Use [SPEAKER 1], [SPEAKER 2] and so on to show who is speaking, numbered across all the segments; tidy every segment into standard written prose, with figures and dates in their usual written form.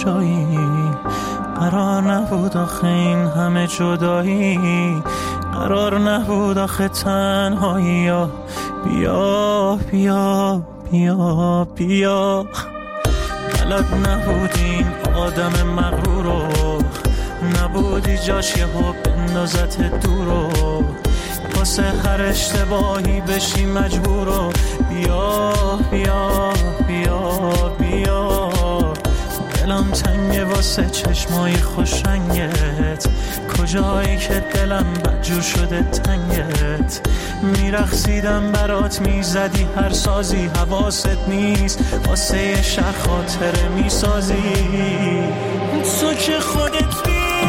[SPEAKER 1] جایی، قرار نبود آخه این همه جدایی، قرار نبود آخه تنهایی. بیا بیا بیا بیا، بلد نبودین آدم مغرورو، نبودی جاش یه ها بندازت دورو، واسه هر اشتباهی بشی مجبورو. بیا بیا بیا بیا، دلم تنگه واسه چشمای خوشرنگت، کجایی که دلم بدجور شده تنگت. میرقصیدم برات، میزدی هر سازی، حواست نیست واسه یه شهر خاطره میسازی. تو که خودت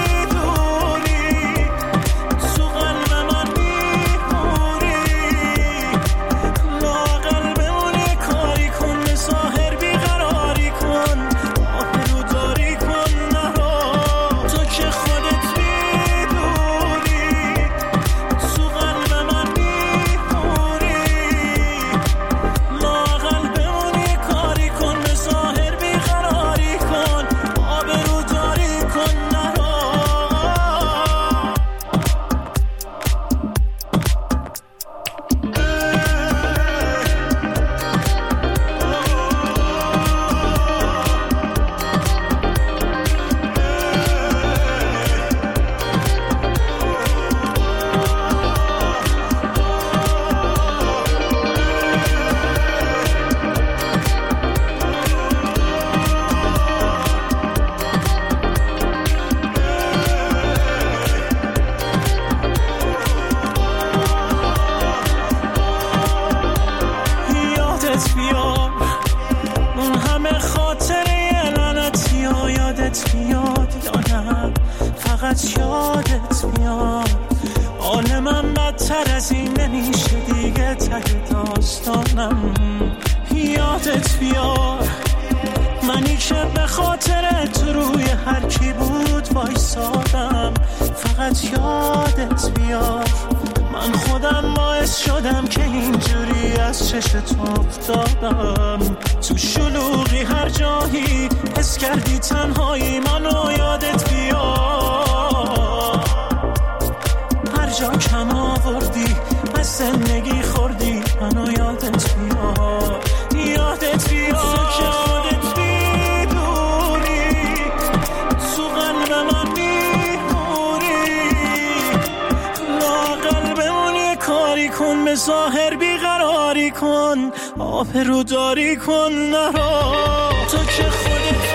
[SPEAKER 1] یادت بیار، منی که به خاطر تو روی هر کی بود وایسادم. فقط یادت بیار، من خودم باعث شدم که اینجوری از چش تو افتادم. تو شلوغی هر جایی حس کردی تنهایی، منو یادت بیار. هر جا کم آوردی از زندگی خوردی، منو یادت بیار. یادت بیار که خودت بیدوری، تو قلب من بیموری. لااقل بمونی کاری کن، به ظاهر بیقراری کن، آبرو داری کن نرو. تو که خودت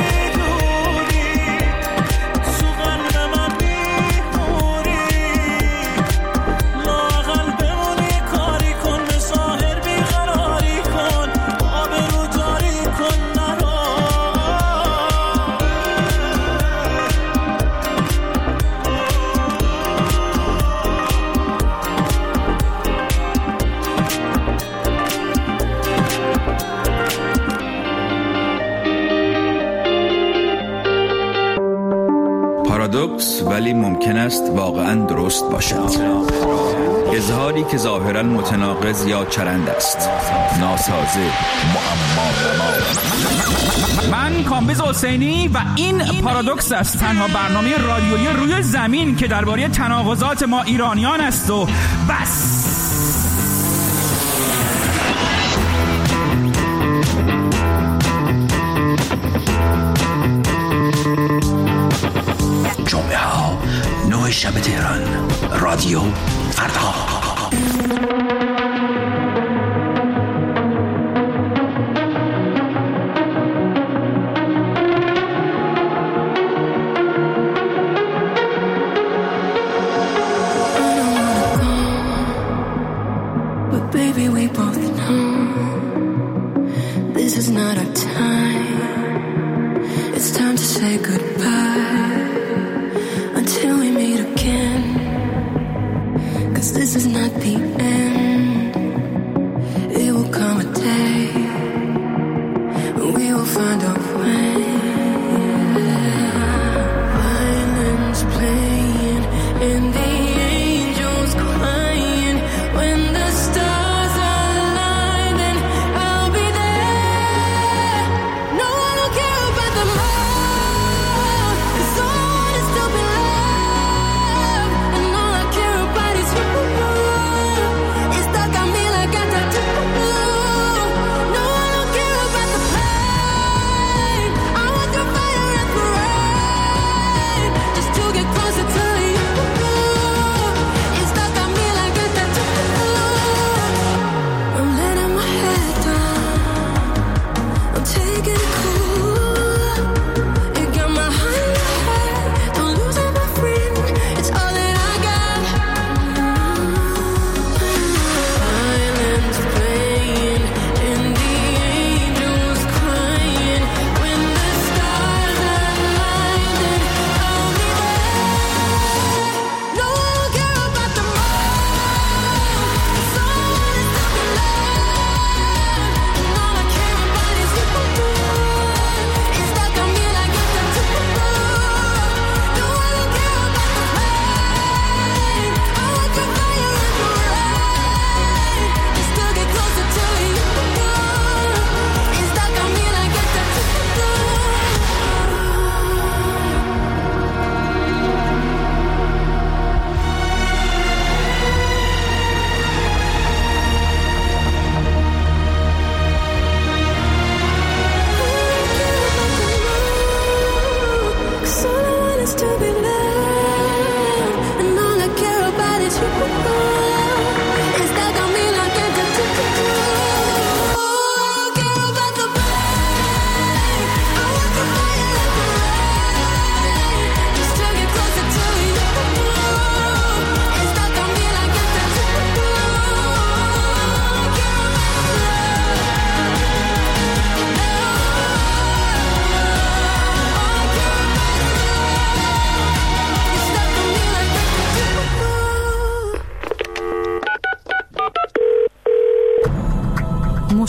[SPEAKER 2] پارادوکس ولی ممکن است واقعا درست باشد. اظهاری که ظاهرا متناقض یا چرند است، ناسازه، معما.
[SPEAKER 3] من کامبیز حسینی و این پارادوکس است، تنها برنامه رادیویی روی زمین که درباره تناقضات ما ایرانیان است و بس.
[SPEAKER 4] جمعه ها 9 شب تهران، رادیو فردا.
[SPEAKER 5] No, I don't care about the money.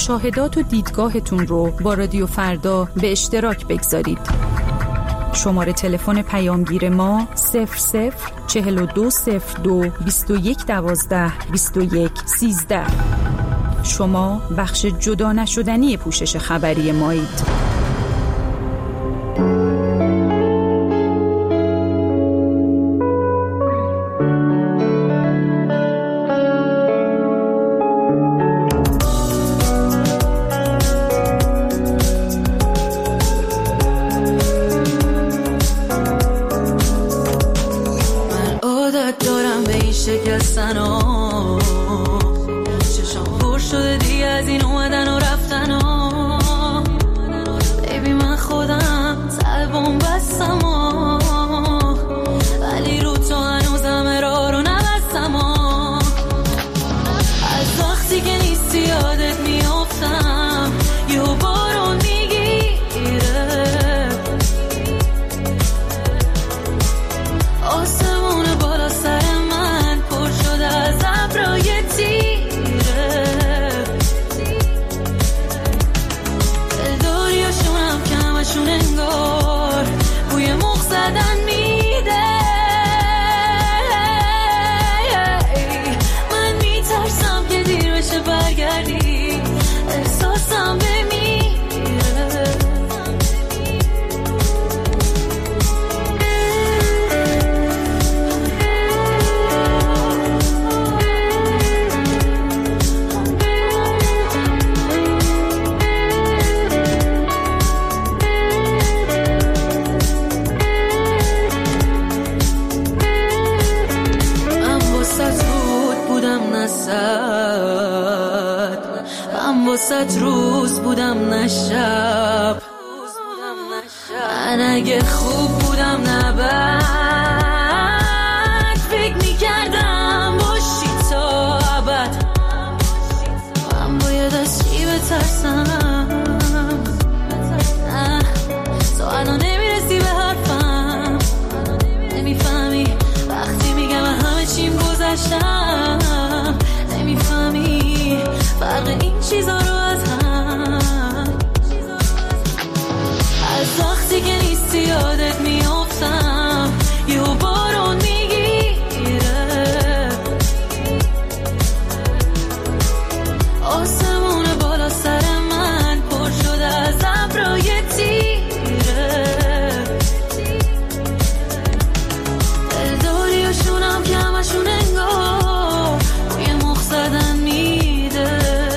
[SPEAKER 5] مشاهدات و دیدگاهتون رو با رادیو فردا به اشتراک بگذارید. شماره تلفن پیامگیر ما 004202 2112 2113. شما بخش جدا نشدنی پوشش خبری مایید.
[SPEAKER 6] روز بودم نه شب، من اگه خوب بودم نه بد، فکر میکردم باشی تا ابد. من باید از چی بترسم؟ نه تو الان نمیرسی به حرفم، نمیفهمی وقتی میگم همه چیم گذشتم، نمیفهمی فرق این چیزا رو از هم. از وقتی که نیستی یادت میافتم، یهو بارون میگیره، آسمون بالا سر من پر شده از ابرای تیره، دلداریاشونم که همشون انگار روی مخ زدن میده.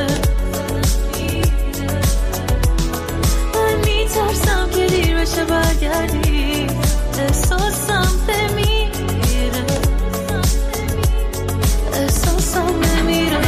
[SPEAKER 6] من میترسم که دیر بشه برگردی، احساسم بمیره، احساسم بمیره.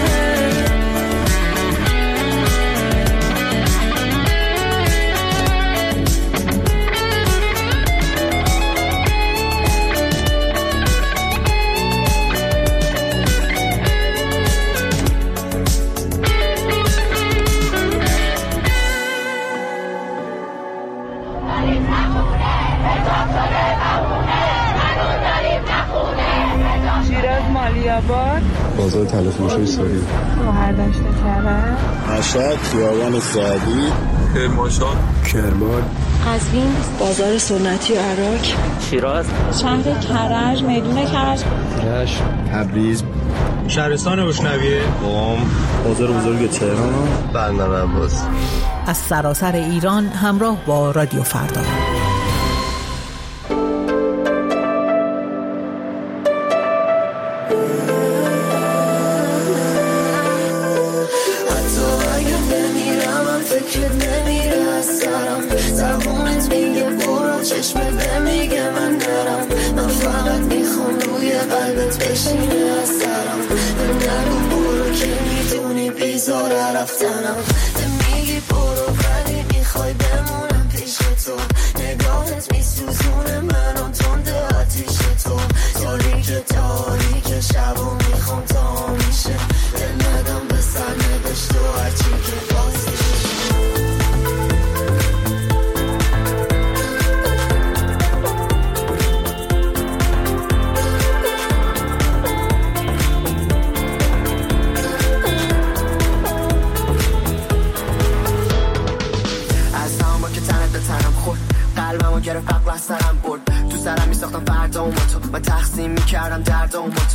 [SPEAKER 7] بازار تلفروشی سوری،
[SPEAKER 8] گوهردشت کرد،
[SPEAKER 7] مشهد، خیابان سعدی، کرمانشاه، کرمان،
[SPEAKER 8] قزوین، بازار سنتی و عراق،
[SPEAKER 9] شیراز،
[SPEAKER 8] شهر کرج، میدون کرج،
[SPEAKER 7] رشت، تبریز،
[SPEAKER 10] شهرستان روشنویه،
[SPEAKER 7] قم، بازار بزرگ تهران، بندر عباس.
[SPEAKER 11] از سراسر ایران همراه با رادیو فردا.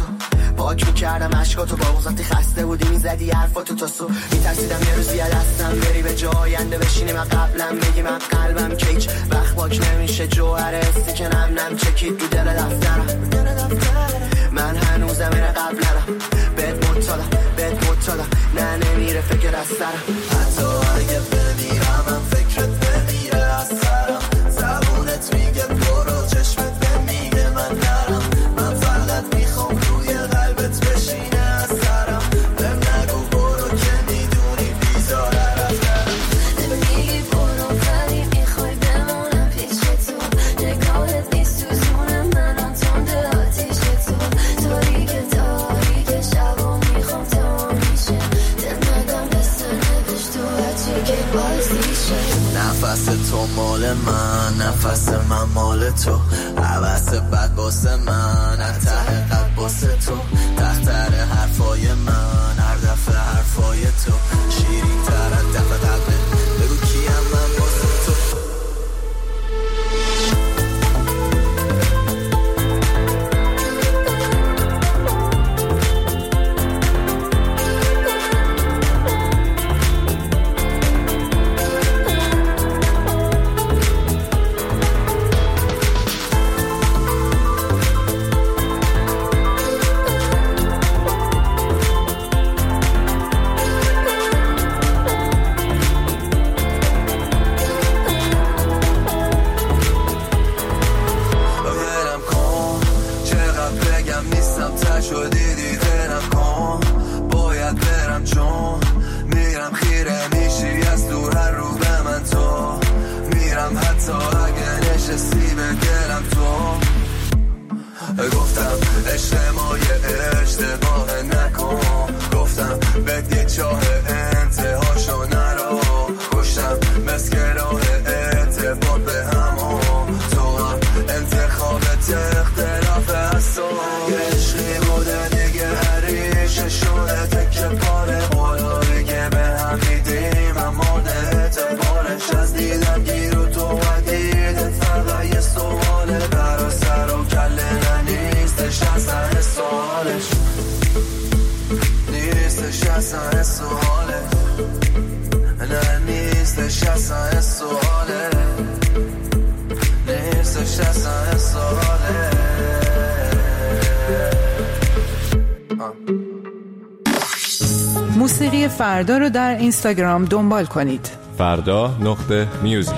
[SPEAKER 9] تو پاک میکردم عشقاتو با وقتی خسته بودی میزدی حرفاتو تا صبح میترسیدم یه روزی دستم بری به جای آینده بشینی من قبلم بگی من قلبم که هیچ وقت پاک نمیشه جوهر حسی که نم چکید رو دل دفترم من هنوزم اینه قبلم بهت مطالم نه نمیره فکر از سرم حتی اگه بمیرم من فکرت بمیره از سرم زبونت میگه برو چشمت بمیگه من نرم من فقط میخوام روی قلبت بشینه از سرم بهم نگو برو که میدونی بیزاره رفترم
[SPEAKER 6] میگی برو ولی میخوای بمونم پیش تو نگاهت نیست تو زونم منم تنده آتیش تو تاریک شبا میخوام تا میشه دلمدم بسته نوش تو هرچی که بازیشه
[SPEAKER 9] نفس تو مال من نفس من مال تو عوض بد باسه من ته قد باسه تو تختر حرفای من هر دفعه حرفای تو شیرین تر از دفعه قلبه بگو کیم من باسه تو گفتم اجتماعی اشتباه نکن گفتم بدی چاه انتهاشو نرو گشتم مسکراه اعتبار به همون تو هم انتخابت اختلاف هستو عشقی بوده دیگه هریش شده تکه پاره قلابی که به هم دیدیم هم مورد اعتبارش از دیدم گیر و تو و دیدت فقط یه سواله برا سر و کله نیستش اصلا سوالش نیستش اصلا سواله نه نیستش اصلا سواله نیستش اصلا سواله
[SPEAKER 11] موسیقی فردا رو در اینستاگرام دنبال کنید.
[SPEAKER 12] فردا.music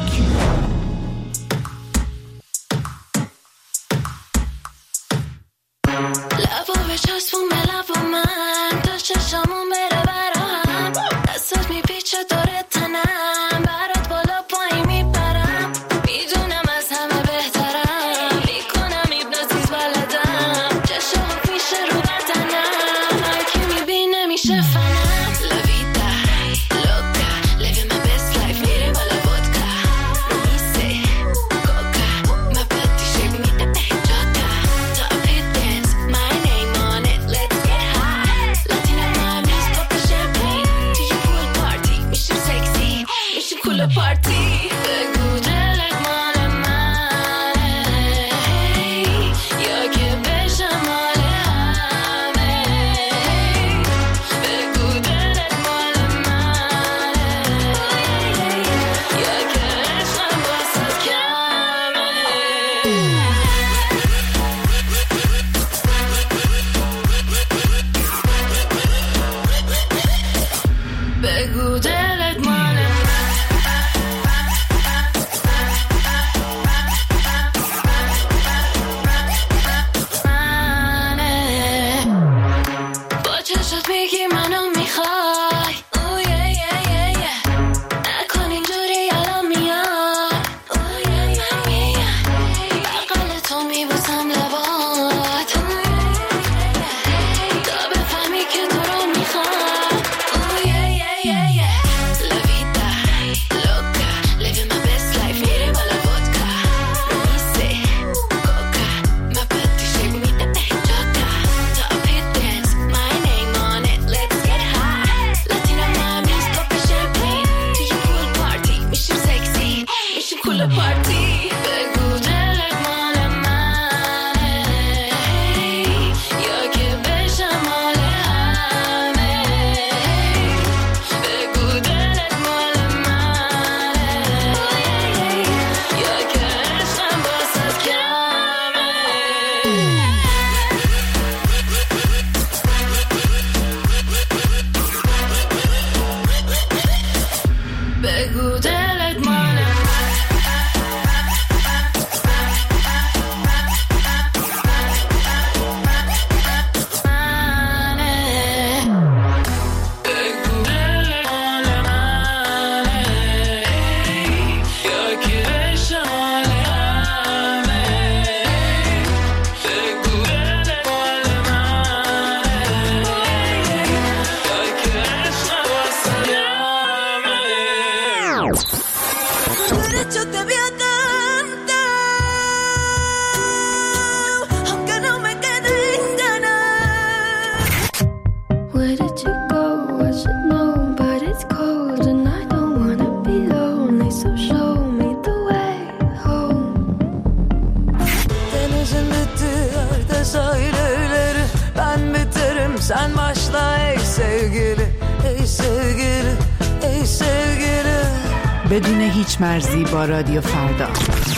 [SPEAKER 13] sen başla ey sevgili, ey sevgili, ey sevgili.
[SPEAKER 14] بدون هیچ مرزی با رادیو فردا.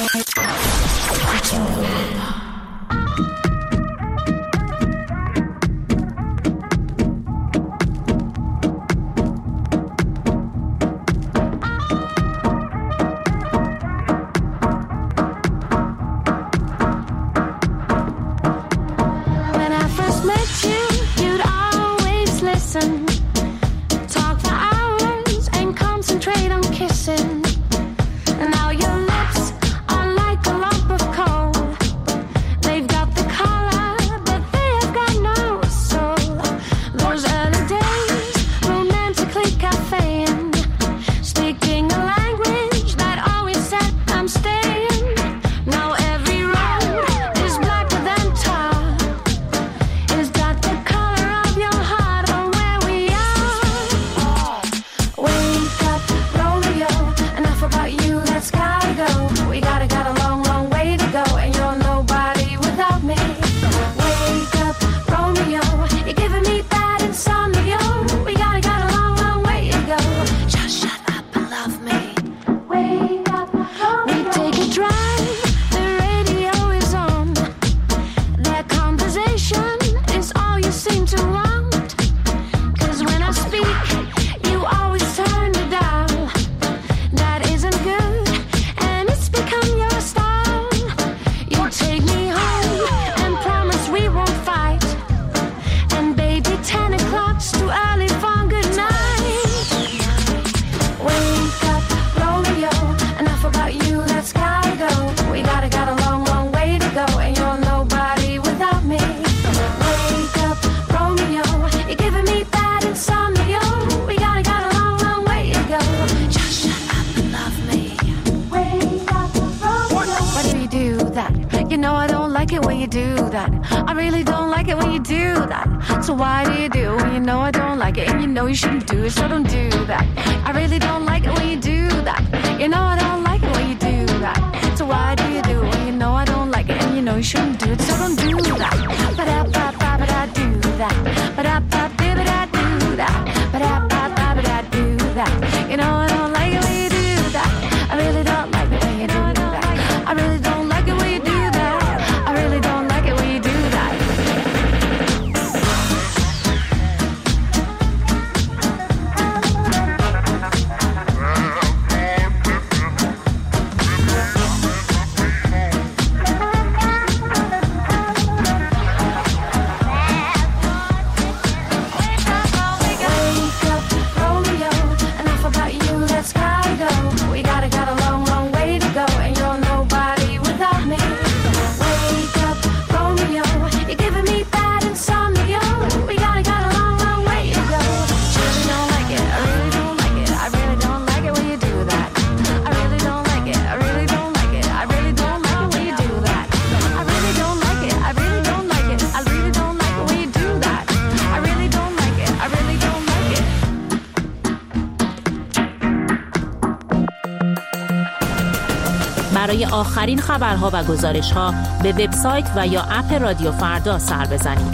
[SPEAKER 15] برای آخرین خبرها و گزارش‌ها به وبسایت و یا اپ رادیو فردا سر بزنید.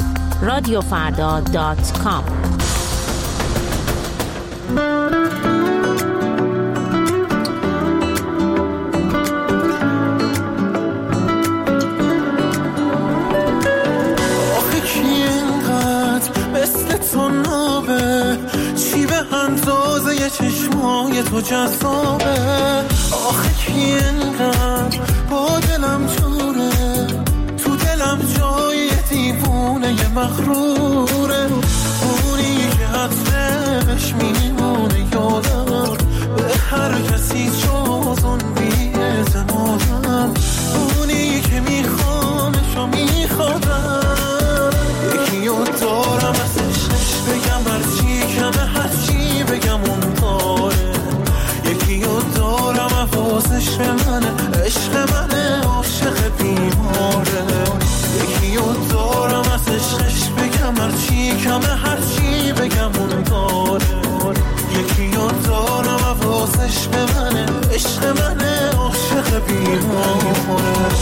[SPEAKER 15] radiofrda.com.
[SPEAKER 1] آخه کی اینقدر مثل تو نابه، چی به اندازه چشمای تو جذابه. آخه کی اینقدر با دلم جوره، تو دلم جای دیوونه مغروره. اونی که حتمش میمونه یادم، به هر کسی جز اون بی‌اعتمادم. اونی که میخوامش و میخوادم، یکی رو دارم از عشقش بگم هرچی کمه، هرچی بگم اون داره. یکی رو دارم حواسش به منه، عشق منه، عاشق بیماره. یکی رو دارم از عشقش بگم هرچی کمه، هرچی بگم اون داره. یکی رو دارم حواسش به منه، عشق منه، عاشق بیماره.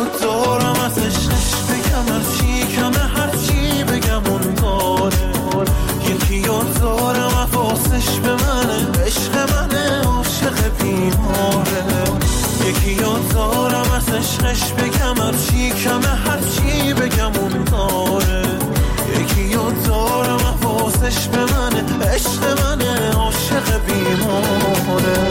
[SPEAKER 1] دارم از عشقش بگم هرچی کمه هرچی بگم اون داره یکی دارم حواسش به منه عشق منه عاشق بیماره یکی دارم از عشقش بگم هرچی کمه هرچی بگم اون داره یکی دارم حواسش به منه عشق منه عاشق بیماره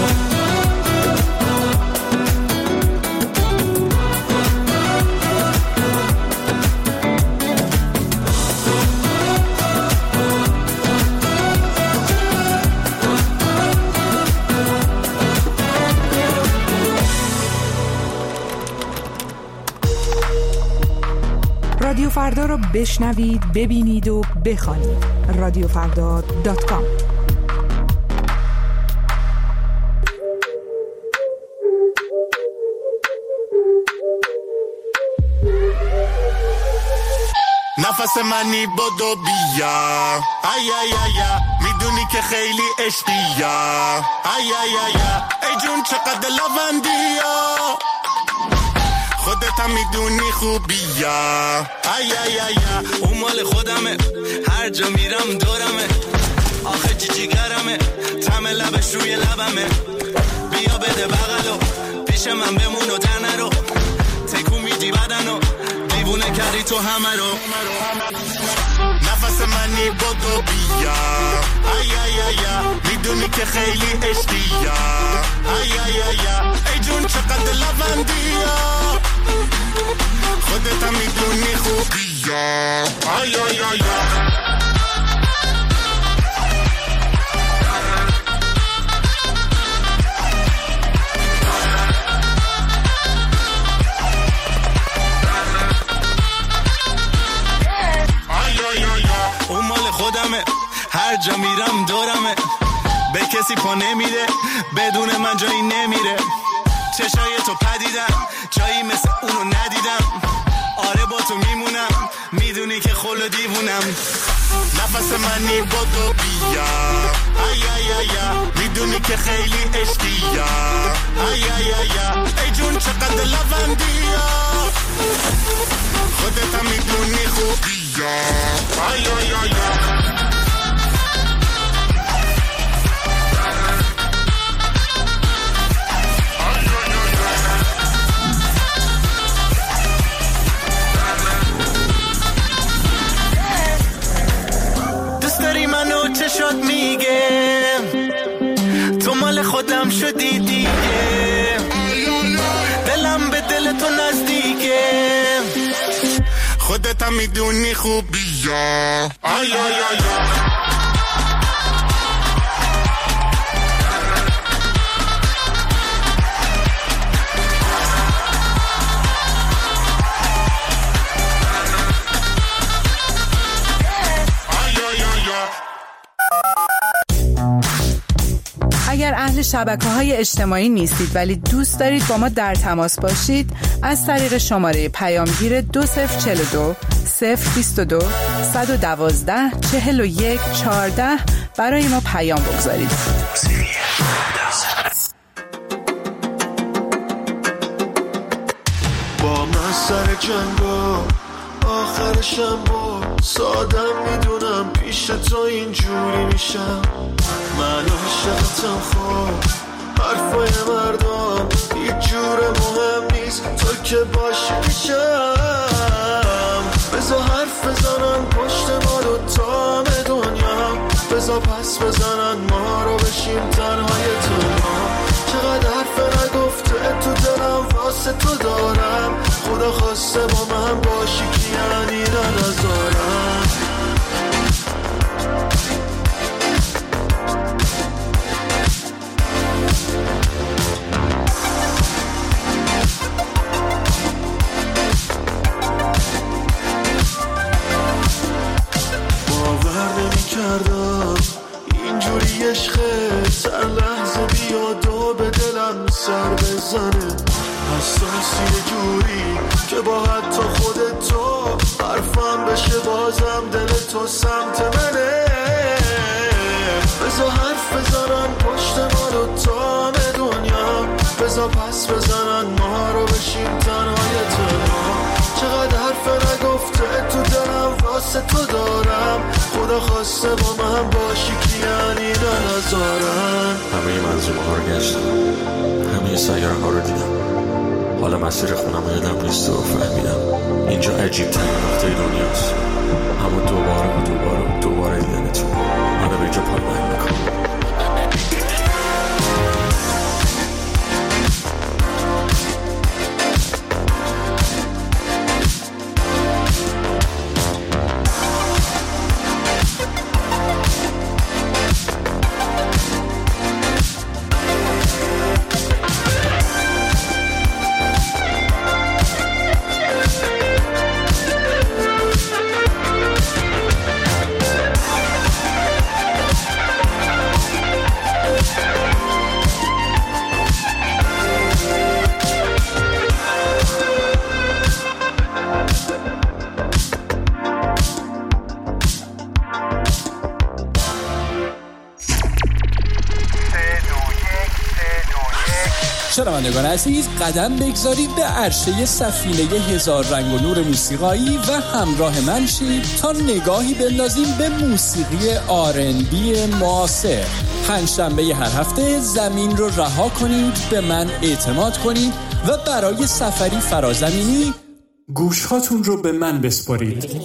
[SPEAKER 14] رادیو فردا را بشنوید، ببینید و بخوانید. رادیوفردا.com.
[SPEAKER 16] نفس منی بدو بیا ای ای ای میدونی که خیلی عشقیا ای ای ای ای جون چقدر لوندیا خودت هم میدونی خوبیا ای ای ای اون مال خودمه هر جا میرم دورمه آخه جیگرمه طعم لبش روی لبمه بیا بده بغلو پیش من بمون و تنه رو تکون میدی بدنو دیوونه کردی تو همه رو نفس منی بدو بیا ای ای ای میدونی که خیلی عشقیا ای ای ای ای جون چقدر لوندیا خودت هم میدونی خوبیا ای ای ای اون مال خودمه هر جا میرم دورمه به کسی پا نمیده بدون من جایی نمیره چشای تو پدیدم جایی مثل اونو ندیدم آره با تو میمونم میدونی که خل و دیوونم نفس منی بدو بیا ای ای ای میدونی که خیلی عشقیا ای ای ای ای جون چقدر لوندیا خودت هم میدونی خوبیا ای ای ای منو چشات میگه تو مال خودم شدی دیگه دلم به دل تو نزدیکه خودت هم میدونی خوبیا آی آی آی
[SPEAKER 14] اگر اهل شبکه‌های اجتماعی نیستید ولی دوست دارید با ما در تماس باشید، از طریق شماره پیامگیر 2042 022 112 41 14 برای ما پیام بگذارید.
[SPEAKER 1] با من سر جنگا آخرشم با سادم میدونم پیش تو اینجوری میشم من عاشقتم خوب حرفای مردم هیچ جور مهم نیست تو که باشی میشم بذار حرف بزنن پشت ما دوتا دنیا بذار پس بزنن ما رو بشیم تنهای تنها چقدر حرف نگفته تو دلم واسه تو دارم خدا خواسته با من باشی که یعنی نذارم اینجوری عشقه سر لحظه بیاد و به دلم سر بزنه حساسی جوری که با حتی خودت تو حرفم بشه بازم دل تو سمت منه بذار حرف بزنن پشت ما دوتا دنیا بذار تا پس بزنن ما رو بشیم تنهای تنها. چقدر حرف نگفته تو دلم واسه تو دارم، خدا خواسته با من باشی که یعنی نذارن.
[SPEAKER 17] همه منظومه ها رو گشتم، همه سیاره ها رو دیدم، حالا مسیر خونم رو یادم نیست و فهمیدم اینجا عجیب ترین نقطه دنیاست. اما دوباره دیدنتون منو به اینجا پایمال میکنم.
[SPEAKER 18] شنوندگان عزیز، قدم بگذارید به عرشه سفینه هزار رنگ و نور موسیقایی و همراه من شید تا نگاهی بندازیم به موسیقی R&B معاصر. پنجشنبه هر هفته زمین رو رها کنید، به من اعتماد کنید و برای سفری فرازمینی گوشهاتون رو به من بسپارید.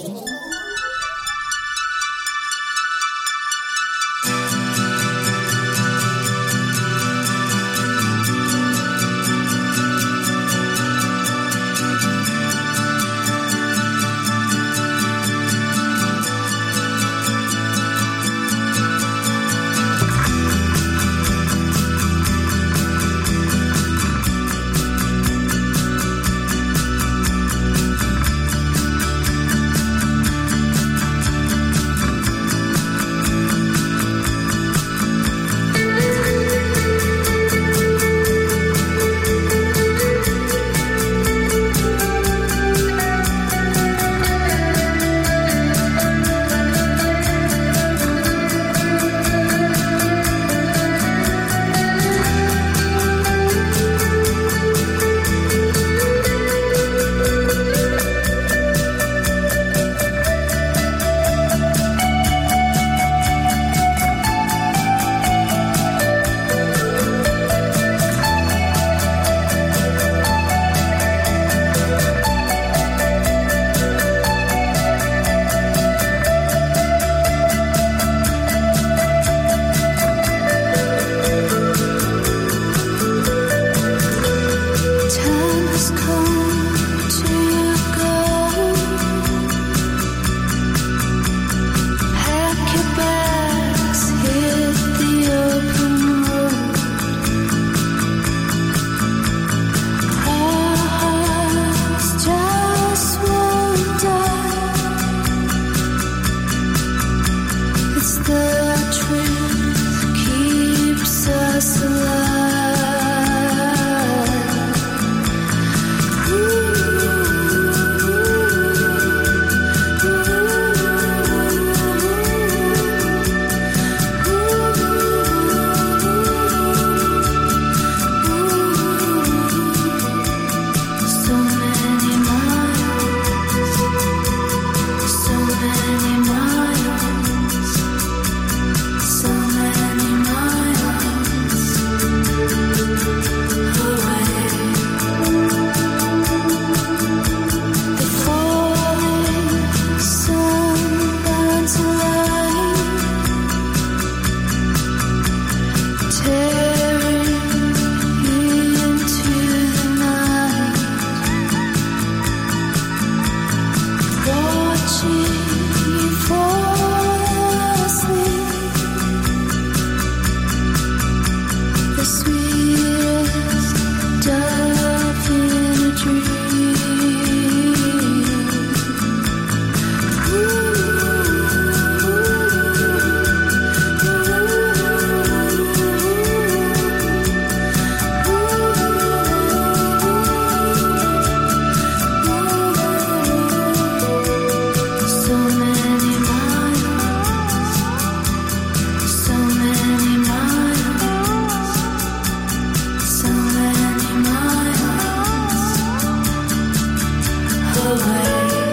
[SPEAKER 6] away.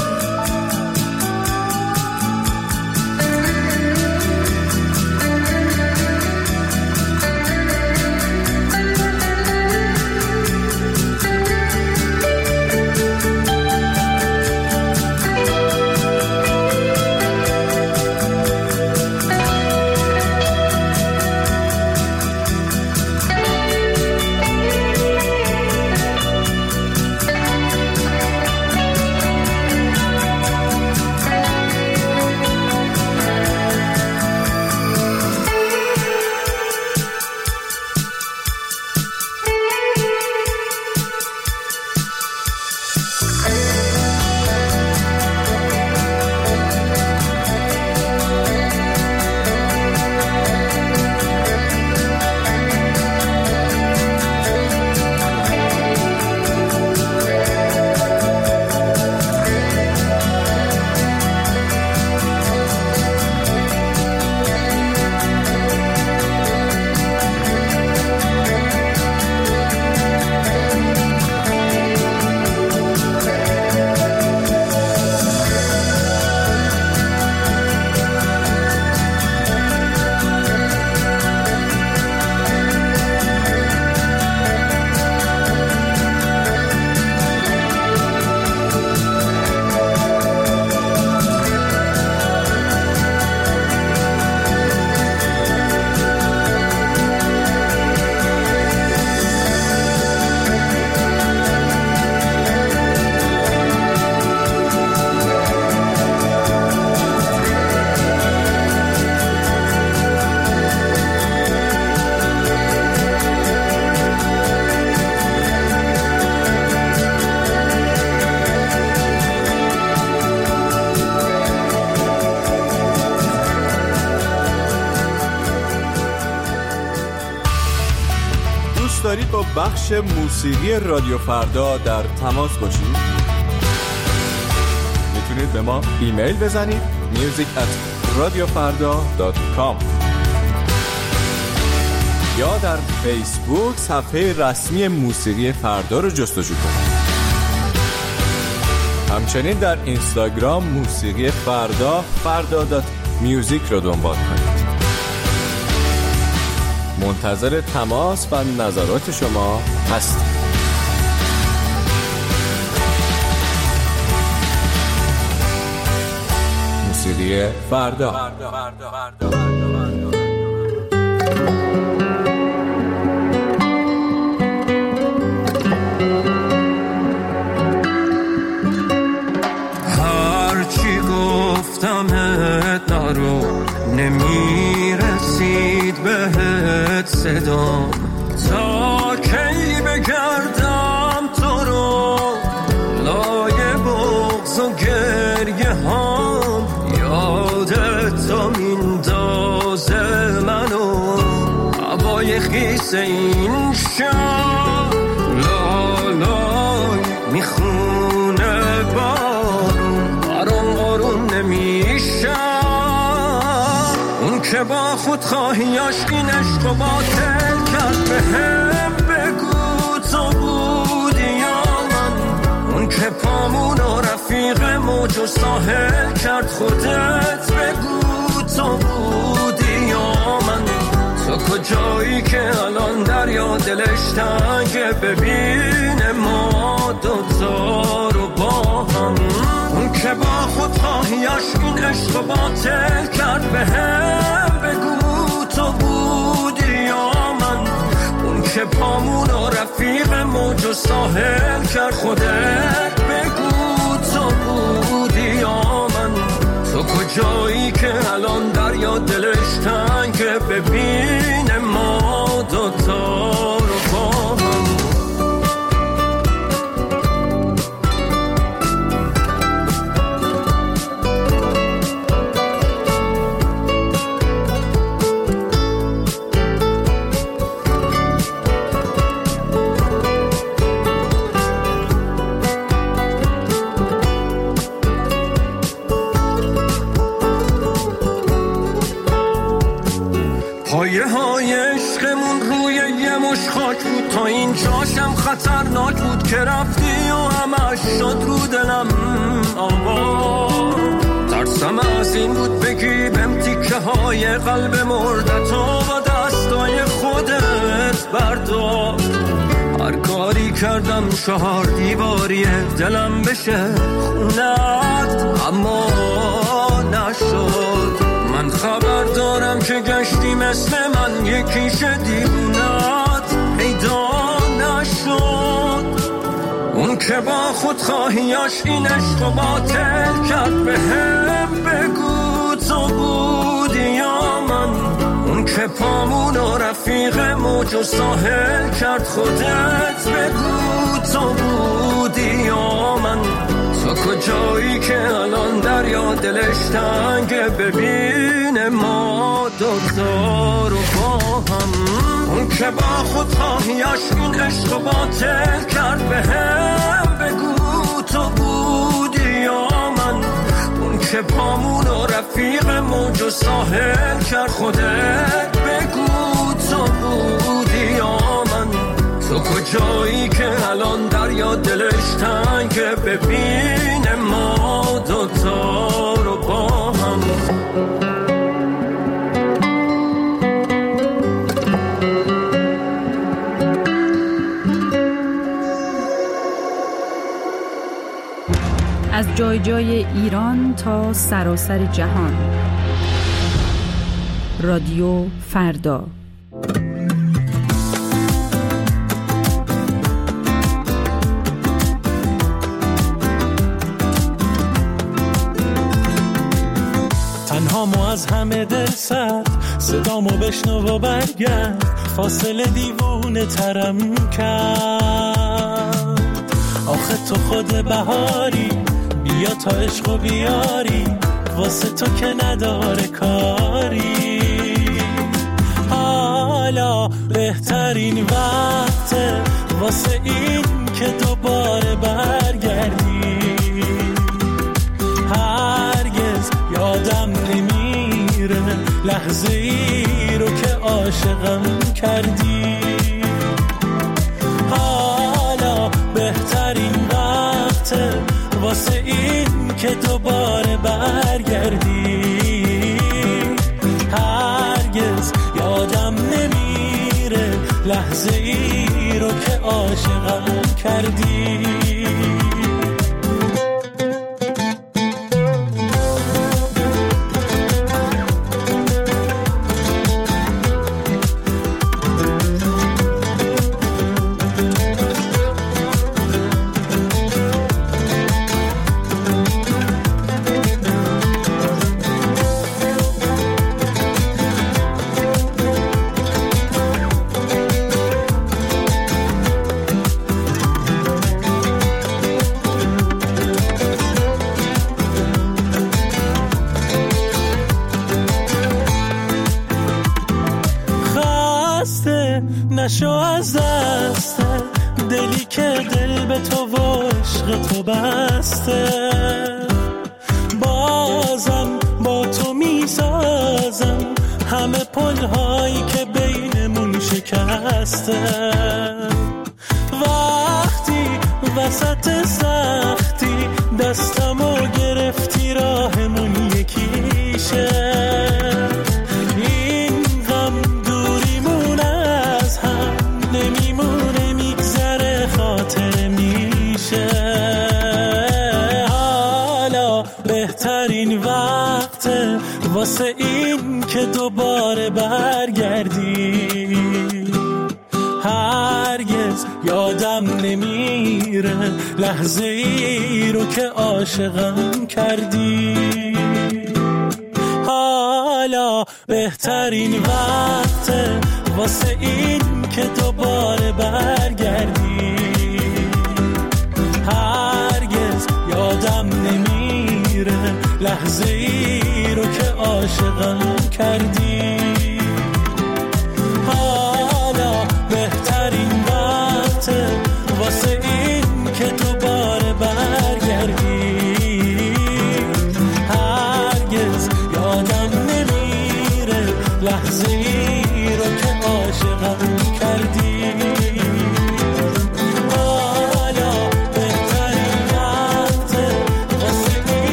[SPEAKER 12] دارید با بخش موسیقی رادیو فردا در تماس باشید؟ میتونید به ما ایمیل بزنید music@radiofarda.com یا در فیسبوک صفحه رسمی موسیقی فردا رو جستجو کنید. همچنین در اینستاگرام موسیقی فردا فردا.music رو دنبال کنید. منتظر تماس و نظرات شما هستیم. موسیقی فردا.
[SPEAKER 1] هرچی گفتمت نرو نمیرسید بهت صدام تا کی بگردم تو رو لای بغض و گریه هام یادت تا میندازه منو هوای خیس این شب لالای میخونه بارون برام آروم نمیشه اون که با خود خواهیاش این عشق و باطل کرد به هم بگو تو بودی یا من اون که پامون و رفیق موج و ساحل کرد خودت بگو تو بودی یا من تو کجایی که الان دریا دلش تنگه ببینه ما دوتا رو با هم اون که با خود خواهیاش این عشق و باطل کرد به هم بگو تو بودی یا من اون که پامون و رفیق موج و ساحل کرد خودت بگو تو بودی یا من تو کجایی که الان دریا دلش تنگه ببینه ما دوتا رو با هم پایه های عشقمون روی یه مش خاک بود تا این جاشم خطرناک بود که رفتی و همش شد روی
[SPEAKER 19] دلم آورد. ترسم از این بود بگی بهم تیکه های قلب مردتو با دستای خودت بردار. هر کاری کردم 4 دیواریه دلم بشه خونت اما نشد. من خبر دارم که گشتی مثل من یکیش دیوونت پیدا نشد. اون که با خودخواهیاش این عشق و باطل کرد بهم بگو تو بودی یا من. اون که پامون و رفیق موج و ساحل کرد خودت بگو تو بودی یا من. تو کجایی که الان دریا دلش تنگه ببینه ما دوتا رو با هم. اون که با خودخواهیاش این عشق و باطل کرد بهم بگو تو بودی یا من. اون که پامون و رفیق موج و ساحل کرد خودت بگو تو بودی یا من. تو کجایی که الان دریا دلش تنگه ببینه ما دوتا رو با هم.
[SPEAKER 5] از جای جای ایران تا سراسر جهان. رادیو فردا.
[SPEAKER 1] تنهامو از همه دل سرد صدامو بشنو و برگرد. فاصله دیوونه ترم کرد. آخه تو خود بهاری بیا تا عشقو بیاری. واسه تو که نداره کاری. حالا بهترین وقته واسه این که دوباره برگردی. هرگز یادم نمیره لحظه ای رو که عاشقم کردی. حالا بهترین وقته واسه این که دوباره برگردی. هرگز یادم نمیره لحظه ای رو که عاشقم کردی. نشو از دست دلی که دل به تو و عشق تو بسته. بازم با تو میسازم همه پلهایی که بینمون شکسته. وقتی وسط سختی دستمو گرفتی راهمون یکیشه. نمیمونه میگذره خاطر میشه. حالا بهترین وقته واسه این که دوباره برگردی. هرگز یادم نمیره لحظه ای رو که عاشقم کردی. حالا بهترین وقته واسه این که دوباره برگردی. هرگز یادم نمیره لحظه ای رو که عاشقم کردی.